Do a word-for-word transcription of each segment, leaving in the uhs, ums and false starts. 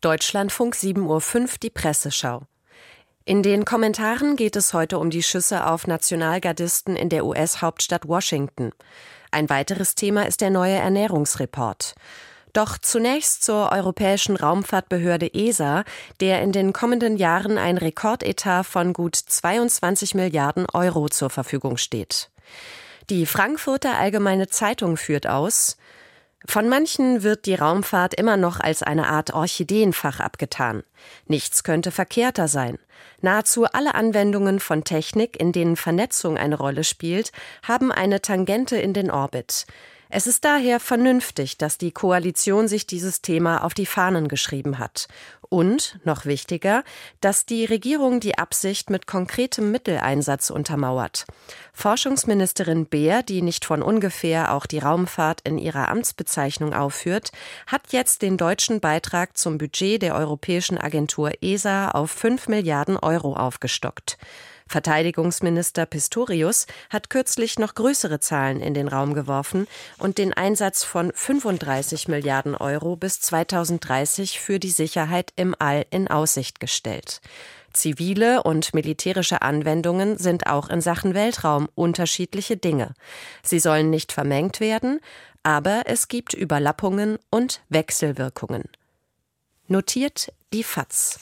Deutschlandfunk sieben Uhr fünf, die Presseschau. In den Kommentaren geht es heute um die Schüsse auf Nationalgardisten in der U S-Hauptstadt Washington. Ein weiteres Thema ist der neue Ernährungsreport. Doch zunächst zur Europäischen Raumfahrtbehörde E S A, der in den kommenden Jahren ein Rekordetat von gut zweiundzwanzig Milliarden Euro zur Verfügung steht. Die Frankfurter Allgemeine Zeitung führt aus: Von manchen wird die Raumfahrt immer noch als eine Art Orchideenfach abgetan. Nichts könnte verkehrter sein. Nahezu alle Anwendungen von Technik, in denen Vernetzung eine Rolle spielt, haben eine Tangente in den Orbit. Es ist daher vernünftig, dass die Koalition sich dieses Thema auf die Fahnen geschrieben hat. Und, noch wichtiger, dass die Regierung die Absicht mit konkretem Mitteleinsatz untermauert. Forschungsministerin Beer, die nicht von ungefähr auch die Raumfahrt in ihrer Amtsbezeichnung aufführt, hat jetzt den deutschen Beitrag zum Budget der Europäischen Agentur E S A auf fünf Milliarden Euro aufgestockt. Verteidigungsminister Pistorius hat kürzlich noch größere Zahlen in den Raum geworfen und den Einsatz von fünfunddreißig Milliarden Euro bis zweitausenddreißig für die Sicherheit im All in Aussicht gestellt. Zivile und militärische Anwendungen sind auch in Sachen Weltraum unterschiedliche Dinge. Sie sollen nicht vermengt werden, aber es gibt Überlappungen und Wechselwirkungen. Notiert die F A Z.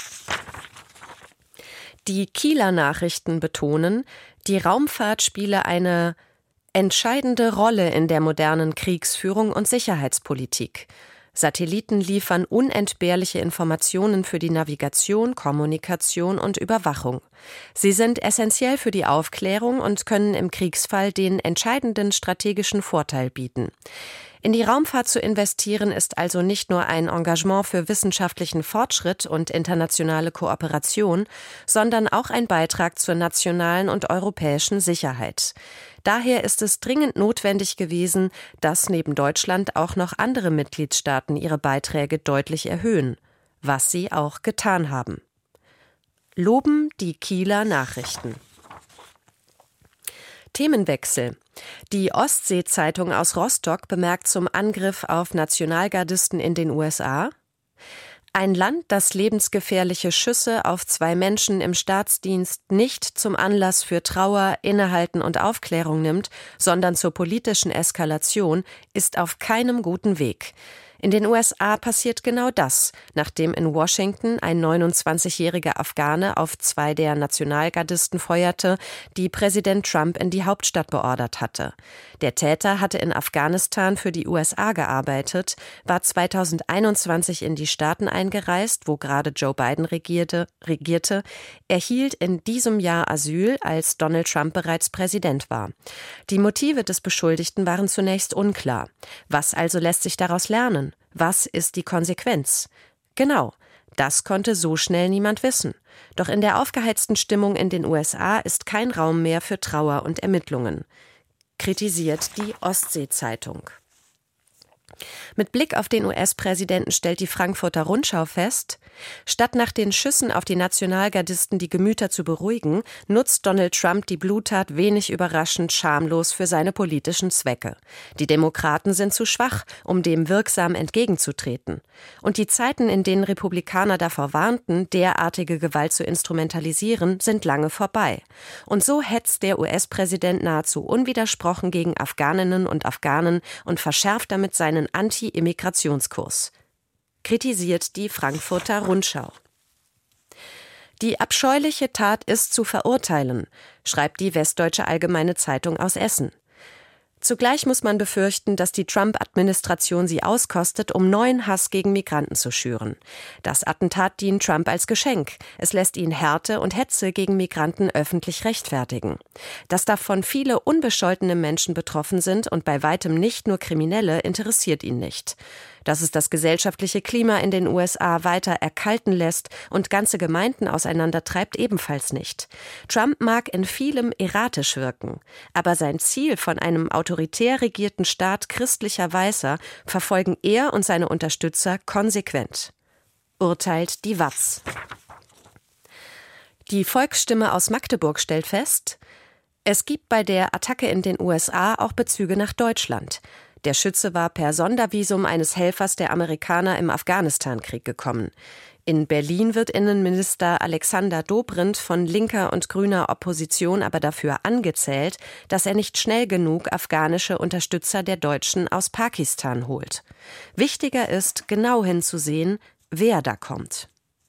Die Kieler Nachrichten betonen, die Raumfahrt spiele eine entscheidende Rolle in der modernen Kriegsführung und Sicherheitspolitik. Satelliten liefern unentbehrliche Informationen für die Navigation, Kommunikation und Überwachung. Sie sind essentiell für die Aufklärung und können im Kriegsfall den entscheidenden strategischen Vorteil bieten. In die Raumfahrt zu investieren ist also nicht nur ein Engagement für wissenschaftlichen Fortschritt und internationale Kooperation, sondern auch ein Beitrag zur nationalen und europäischen Sicherheit. Daher ist es dringend notwendig gewesen, dass neben Deutschland auch noch andere Mitgliedstaaten ihre Beiträge deutlich erhöhen, was sie auch getan haben. Loben die Kieler Nachrichten. Themenwechsel. Die Ostsee-Zeitung aus Rostock bemerkt zum Angriff auf Nationalgardisten in den U S A: Ein Land, das lebensgefährliche Schüsse auf zwei Menschen im Staatsdienst nicht zum Anlass für Trauer, Innehalten und Aufklärung nimmt, sondern zur politischen Eskalation, ist auf keinem guten Weg. In den U S A passiert genau das, nachdem in Washington ein neunundzwanzigjähriger Afghane auf zwei der Nationalgardisten feuerte, die Präsident Trump in die Hauptstadt beordert hatte. Der Täter hatte in Afghanistan für die U S A gearbeitet, war zweitausendeinundzwanzig in die Staaten eingereist, wo gerade Joe Biden regierte, regierte, erhielt in diesem Jahr Asyl, als Donald Trump bereits Präsident war. Die Motive des Beschuldigten waren zunächst unklar. Was also lässt sich daraus lernen? Was ist die Konsequenz? Genau, das konnte so schnell niemand wissen. Doch in der aufgeheizten Stimmung in den U S A ist kein Raum mehr für Trauer und Ermittlungen, kritisiert die Ostsee-Zeitung. Mit Blick auf den U S-Präsidenten stellt die Frankfurter Rundschau fest: Statt nach den Schüssen auf die Nationalgardisten die Gemüter zu beruhigen, nutzt Donald Trump die Bluttat wenig überraschend schamlos für seine politischen Zwecke. Die Demokraten sind zu schwach, um dem wirksam entgegenzutreten. Und die Zeiten, in denen Republikaner davor warnten, derartige Gewalt zu instrumentalisieren, sind lange vorbei. Und so hetzt der U S-Präsident nahezu unwidersprochen gegen Afghaninnen und Afghanen und verschärft damit seinen Anti-Immigrationskurs. Kritisiert die Frankfurter Rundschau. Die abscheuliche Tat ist zu verurteilen, schreibt die Westdeutsche Allgemeine Zeitung aus Essen. Zugleich muss man befürchten, dass die Trump-Administration sie auskostet, um neuen Hass gegen Migranten zu schüren. Das Attentat dient Trump als Geschenk. Es lässt ihn Härte und Hetze gegen Migranten öffentlich rechtfertigen. Dass davon viele unbescholtene Menschen betroffen sind und bei weitem nicht nur Kriminelle, interessiert ihn nicht. Dass es das gesellschaftliche Klima in den U S A weiter erkalten lässt und ganze Gemeinden auseinandertreibt, ebenfalls nicht. Trump mag in vielem erratisch wirken, aber sein Ziel, von einem autoritär regierten Staat christlicher Weißer, verfolgen er und seine Unterstützer konsequent. Urteilt die W A Z. Die Volksstimme aus Magdeburg stellt fest: Es gibt bei der Attacke in den U S A auch Bezüge nach Deutschland. Der Schütze war per Sondervisum eines Helfers der Amerikaner im Afghanistan-Krieg gekommen. In Berlin wird Innenminister Alexander Dobrindt von linker und grüner Opposition aber dafür angezählt, dass er nicht schnell genug afghanische Unterstützer der Deutschen aus Pakistan holt. Wichtiger ist, genau hinzusehen, wer da kommt.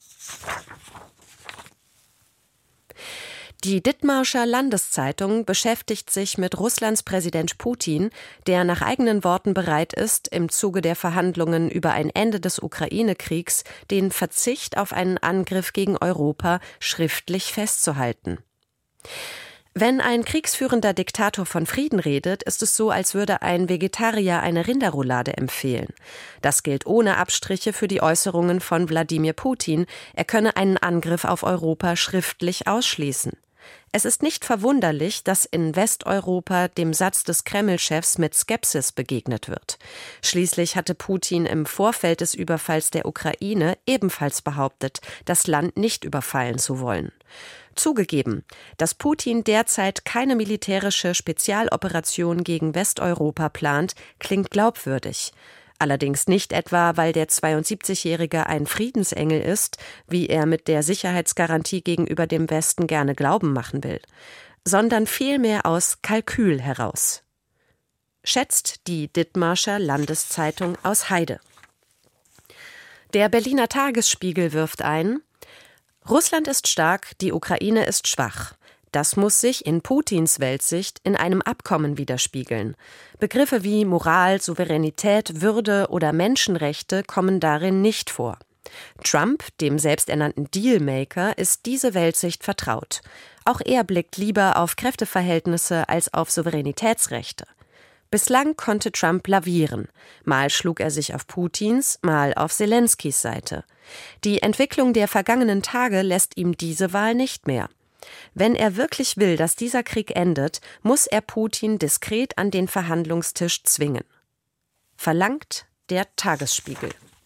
Die Dithmarscher Landeszeitung beschäftigt sich mit Russlands Präsident Putin, der nach eigenen Worten bereit ist, im Zuge der Verhandlungen über ein Ende des Ukraine-Kriegs den Verzicht auf einen Angriff gegen Europa schriftlich festzuhalten. Wenn ein kriegsführender Diktator von Frieden redet, ist es so, als würde ein Vegetarier eine Rinderroulade empfehlen. Das gilt ohne Abstriche für die Äußerungen von Wladimir Putin, er könne einen Angriff auf Europa schriftlich ausschließen. Es ist nicht verwunderlich, dass in Westeuropa dem Satz des Kreml-Chefs mit Skepsis begegnet wird. Schließlich hatte Putin im Vorfeld des Überfalls der Ukraine ebenfalls behauptet, das Land nicht überfallen zu wollen. Zugegeben, dass Putin derzeit keine militärische Spezialoperation gegen Westeuropa plant, klingt glaubwürdig. Allerdings nicht etwa, weil der zweiundsiebzigjährige ein Friedensengel ist, wie er mit der Sicherheitsgarantie gegenüber dem Westen gerne glauben machen will, sondern vielmehr aus Kalkül heraus. Schätzt die Dithmarscher Landeszeitung aus Heide. Der Berliner Tagesspiegel wirft ein: Russland ist stark, die Ukraine ist schwach. Das muss sich in Putins Weltsicht in einem Abkommen widerspiegeln. Begriffe wie Moral, Souveränität, Würde oder Menschenrechte kommen darin nicht vor. Trump, dem selbsternannten Dealmaker, ist diese Weltsicht vertraut. Auch er blickt lieber auf Kräfteverhältnisse als auf Souveränitätsrechte. Bislang konnte Trump lavieren. Mal schlug er sich auf Putins, mal auf Selenskys Seite. Die Entwicklung der vergangenen Tage lässt ihm diese Wahl nicht mehr. Wenn er wirklich will, dass dieser Krieg endet, muss er Putin diskret an den Verhandlungstisch zwingen. Verlangt der Tagesspiegel.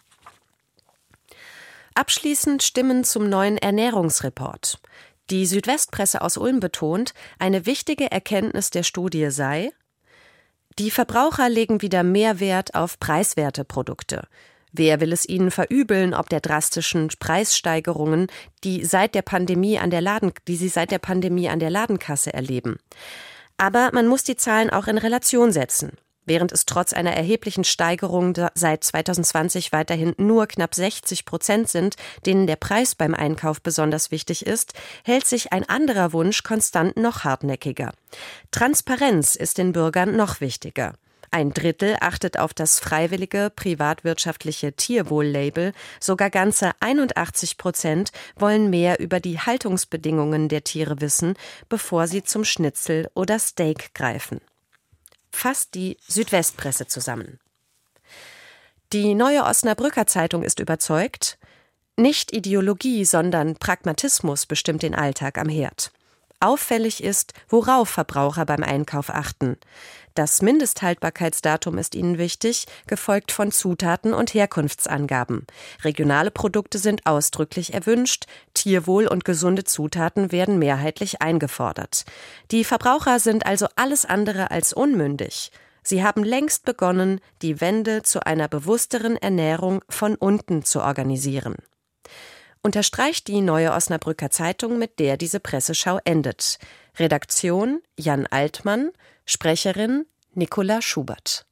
Abschließend Stimmen zum neuen Ernährungsreport. Die Südwestpresse aus Ulm betont, eine wichtige Erkenntnis der Studie sei: Die Verbraucher legen wieder mehr Wert auf preiswerte Produkte. Wer will es ihnen verübeln, ob der drastischen Preissteigerungen, die seit der Pandemie an der Laden, die sie seit der Pandemie an der Ladenkasse erleben? Aber man muss die Zahlen auch in Relation setzen. Während es trotz einer erheblichen Steigerung seit zweitausendzwanzig weiterhin nur knapp sechzig Prozent sind, denen der Preis beim Einkauf besonders wichtig ist, hält sich ein anderer Wunsch konstant noch hartnäckiger. Transparenz ist den Bürgern noch wichtiger. Ein Drittel achtet auf das freiwillige privatwirtschaftliche Tierwohl-Label, sogar ganze einundachtzig Prozent wollen mehr über die Haltungsbedingungen der Tiere wissen, bevor sie zum Schnitzel oder Steak greifen. Fasst die Südwestpresse zusammen. Die Neue Osnabrücker Zeitung ist überzeugt, nicht Ideologie, sondern Pragmatismus bestimmt den Alltag am Herd. Auffällig ist, worauf Verbraucher beim Einkauf achten. Das Mindesthaltbarkeitsdatum ist ihnen wichtig, gefolgt von Zutaten und Herkunftsangaben. Regionale Produkte sind ausdrücklich erwünscht, Tierwohl und gesunde Zutaten werden mehrheitlich eingefordert. Die Verbraucher sind also alles andere als unmündig. Sie haben längst begonnen, die Wende zu einer bewussteren Ernährung von unten zu organisieren. Unterstreicht die Neue Osnabrücker Zeitung, mit der diese Presseschau endet. Redaktion Jan Altmann, Sprecherin Nicola Schubert.